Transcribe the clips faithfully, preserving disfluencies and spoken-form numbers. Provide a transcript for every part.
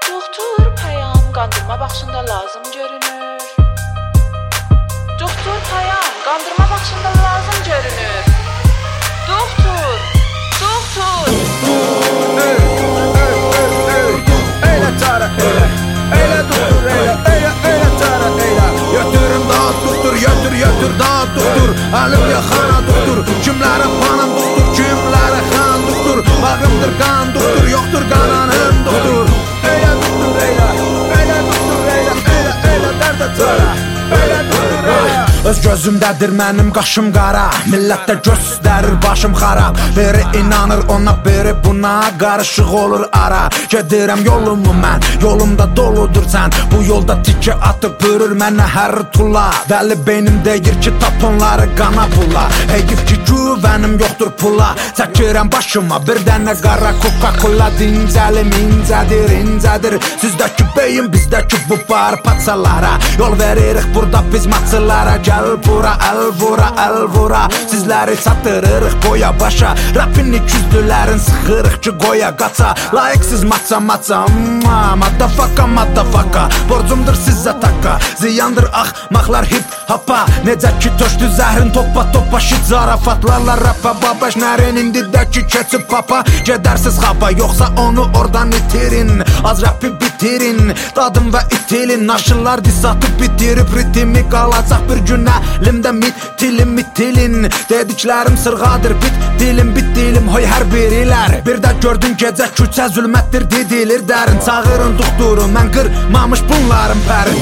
Doktor Payam qandırma baxışında lazım görünür. Doktor Payam qandırma baxışında lazım görünür. Doktor, doktor. Ey, ey, ey, ey, eyle tara eyle, eyle doktor eyle, eyle, eyle tara eyle. Yatırım da doktor, yatır, yatır da doktor. Alim yaxana doktor, kimlere panam doktor, kimlere xan doktor. Bağımdır qan doktor, yoktur qananım doktor. Eyle doktor eyle, eyle doktor eyle, eyle, eyle dərdə tara, eyle doktor eyle. Öz gözümdədir mənim qaşım qara, millətdə göstərir başım xarab. Biri inanır ona, biri buna, qarışıq olur ara. Gedirəm yolumu mən, yolumda doludur sən. Bu yolda tikə atıb bürür mənə hər tulla. Dəli beynim deyir ki tap onları qana bula. Heyif ki güvənim yoxdur pula. Çəkirəm başıma bir dənə qara Coca-Cola. Dincəlim incədir, incədir. Sizdəki beyin bizdəki bu bar patsalara. Yol veririk burada biz maçılara. Gəl bura, əl vura, əl vura. Sizləri çatdırırıq boya başa. Rapin iküzdülərin sıxırıq ki qoya qaça. Layiqsiz maça maça, madafaka madafaka. Borcumdur sizə taka, ziyandır axmaqlar hip hapa. Necə ki töşdü zəhrin topa topa. Şit zarafatlarla rapa babaş. Nərin indidəki keçib papa. Gedərsiz xapa, yoxsa onu oradan itirin. Az rapi bitirin, dadım və itilin. Naşırlar disatıb bitirib ritmi qalacaq bir gün əlimdə mitilim mitilin. Dediklərim sırğadır bit dilim bit dilim hoy hər birilər. Bir də gördün gecə küçə zülmətdir didilir dərin. Çağırın doktoru mən qırmamış bunların pərin.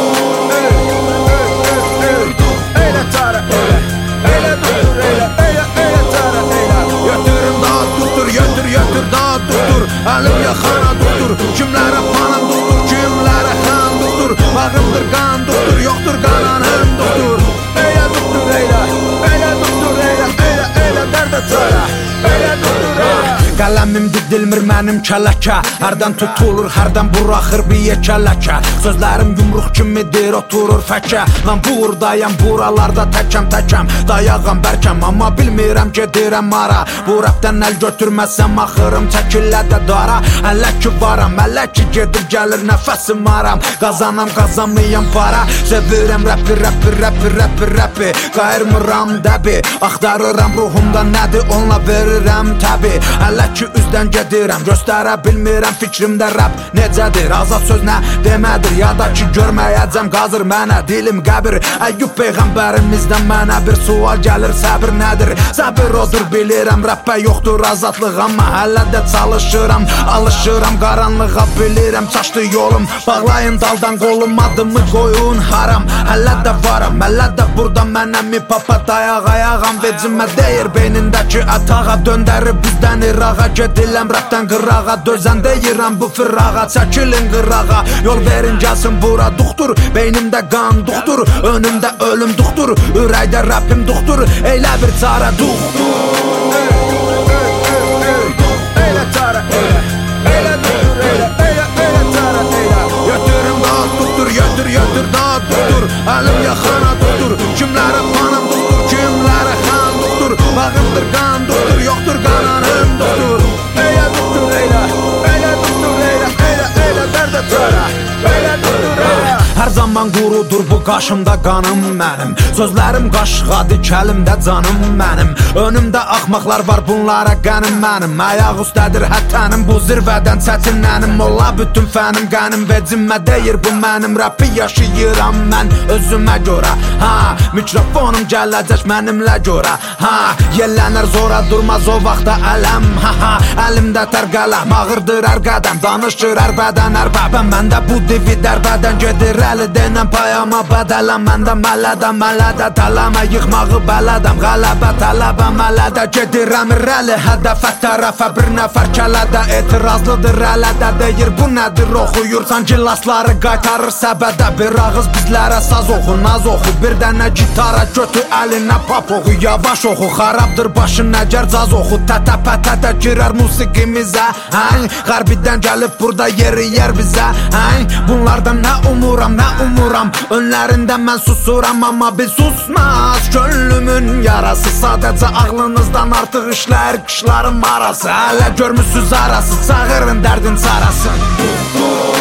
Ey, ey, ey, ey, eylə tara eylə, eylə doktor eylə, eylə, eylə tara eylə. Yatırım da doktor, yatır, yatır da doktor. Əlim yaxana doktor, kimlərə panam doktor, kimlərə xan doktor. Bağımdır qan doktor, yoxdur qananım doktor. Eylə doktor eylə, eylə doktor eylə, eylə, eylə dərdə çara, eylə doktor eylə. Qələmim didilmir mənim kələkə. Hərdən tutulur, hərdən buraxır bir yekələkə. Sözlərim yumruq kimidir, oturur fəkə. Mən buradayam, buralarda təkəm təkəm. Dayağam bərkəm, amma bilmirəm gedirəm ara. Bu rəpdən əl götürməsəm axırım çəkillə də dara. Hələ ki varam, hələ ki gedir gəlir nəfəsim aram. Qazanam, qazanmayam para. Sevirəm rəpi, rəpi, rəpi, rəpi, rəpi. Qayırmıram dəbi, axtarıram ruhumda nədir, onunla verirəm təbi. Hələ ki üzdən gedirəm, göstərə bilmirəm fikrimdə rap necədir. Azad söz nə demədir, ya da ki görməyəcəm qazır mənə dilim qəbir. Əyyub peyğəmbərimizdən mənə bir sual gəlir, səbir nədir? Səbir odur bilirəm, rəppə yoxdur azadlıq. Amma hələ də çalışıram, alışıram qaranlığa bilirəm çaşdı yolum. Bağlayın daldan qolum, adımı qoyun haram. Hələ də varam, hələ də burada mənəm papa dayaq ayağam. Vecimə deyir beynindəki atağa, döndərib bizdən irağa. Gediləm rəpdən qırağa, dözən deyirəm bu fırrağa. Çəkilin qırağa, yol verin gəlsin bura doktor. Beynimdə qan doktor, önümdə ölüm doktor. Ürəkdə rəpim doktor, eylə bir çara doktor. Ey, ey, ey, ey, eylə çara eylə, eylə doktor eylə, eylə, eylə çara eylə. Yatırım da doktor, yatır, yatır da doktor. Əlim yaxana doktor, kimlərə panam doktor, kimlərə xan doktor. Bağımdır qan doktor, yoxdur qananım doktor. Eylə doktor eylə, eylə doktor eylə, eylə, eylə dərdə çara, eylə doktor eylə. Hər zaman qurudur bu qaşımda qanım mənim. Sözlərim qaşğadı kəlimdə canım mənim. Önümdə axmaqlar var bunlara qənim mənim. Ayaq üstədir hətənim, bu zirvədən çətinlənim. Molla bütün fənim qənim, vecimə deyir bu mənim. Rəpi yaşayıram mən özümə görə. Ha, mikrofonum gələcək mənimlə görə. Ha, yellənər zora durmaz o vaxtda ələm. Ha, ha, əlimdə tər qələm, ağırdır hər qədəm. Danışır hər bədən, hər bəbən. Məndə bu divi dərbədən gedir əli denəm payama bədələm. Məndə mələdə, mələdə tələmə yıxmağı bələdəm. Qələbə tələbə mələdə gedirəm irəli hədəfə tərəfə. Bir nəfər kələdə etirazlıdır elədə. Deyir bu nədir oxuyursan gilasları qaytarır səbədə. Bir ağız bizlərə saz oxu, naz oxu. Bir dənə gitara götü əlinə pap oxu. Yavaş oxu, xarabdır başın əgər caz oxu. Tətə pətətə girər musiqimizə. Həy, qərbidən gəlib burada yeri yer bizə. Həy, bunlardan nə umuram, nə umuram. Önlərində mən susuram, amma bil susmaz könlümün yarası. Sadəcə ağlınızdan artıq işlər qışların marası. Hələ görmüsüz arası, çağırın dərdin çarası.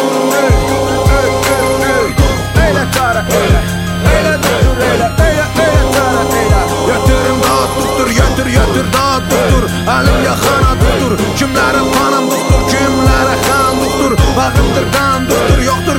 Kimlere panam doktor, kimlere kan doktor. Bağımdır kan doktor, yoktur